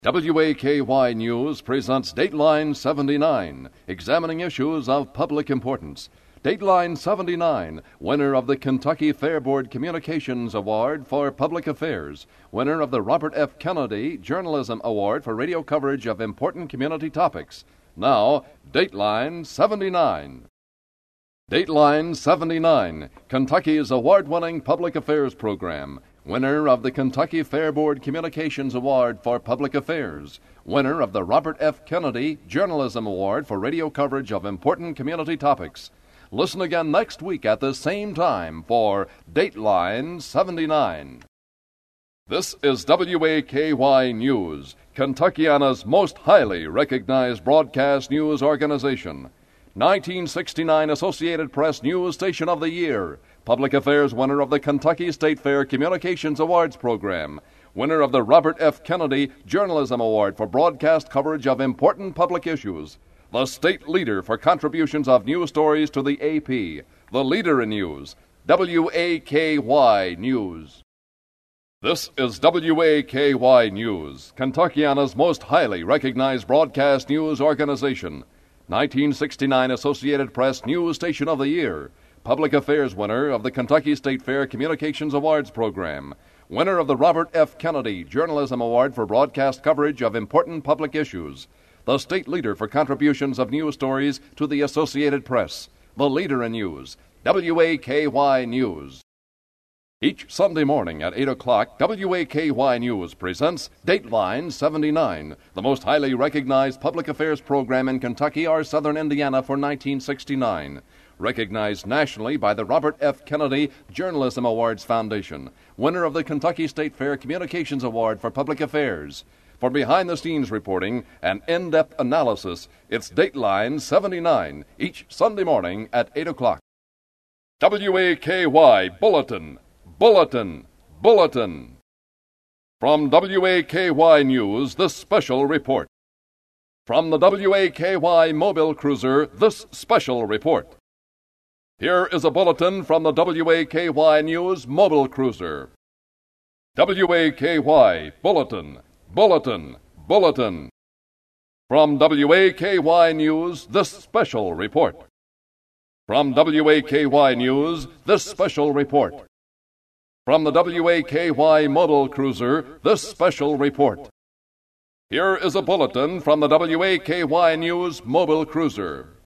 WAKY News presents Dateline 79, examining issues of public importance. Dateline 79, winner of the Kentucky Fair Board Communications Award for Public Affairs, winner of the Robert F. Kennedy Journalism Award for radio coverage of important community topics. Now, Dateline 79. Dateline 79, Kentucky's award-winning public affairs program. Winner of the Kentucky Fair Board Communications Award for Public Affairs. Winner of the Robert F. Kennedy Journalism Award for radio coverage of important community topics. Listen again next week at the same time for Dateline 79. This is WAKY News, Kentuckiana's most highly recognized broadcast news organization. 1969 Associated Press News Station of the Year. Public Affairs winner of the Kentucky State Fair Communications Awards Program. Winner of the Robert F. Kennedy Journalism Award for broadcast coverage of important public issues. The state leader for contributions of news stories to the AP. The leader in news. WAKY News. This is WAKY News, Kentuckiana's most highly recognized broadcast news organization. 1969 Associated Press News Station of the Year. Public Affairs winner of the Kentucky State Fair Communications Awards Program. Winner of the Robert F. Kennedy Journalism Award for broadcast coverage of important public issues. The state leader for contributions of news stories to the Associated Press. The leader in news. WAKY News. Each Sunday morning at 8 o'clock, WAKY News presents Dateline 79, the most highly recognized public affairs program in Kentucky or southern Indiana for 1969. Recognized nationally by the Robert F. Kennedy Journalism Awards Foundation. Winner of the Kentucky State Fair Communications Award for Public Affairs. For behind-the-scenes reporting and in-depth analysis, it's Dateline 79, each Sunday morning at 8 o'clock. WAKY Bulletin. Bulletin, Bulletin. From WAKY News, this special report. From the WAKY Mobile Cruiser, this special report. Here is a bulletin from the WAKY News Mobile Cruiser. WAKY Bulletin, Bulletin, Bulletin. From WAKY News, this special report. From WAKY News, this special report. From the WAKY Mobile Cruiser, this special report. Here is a bulletin from the WAKY News Mobile Cruiser.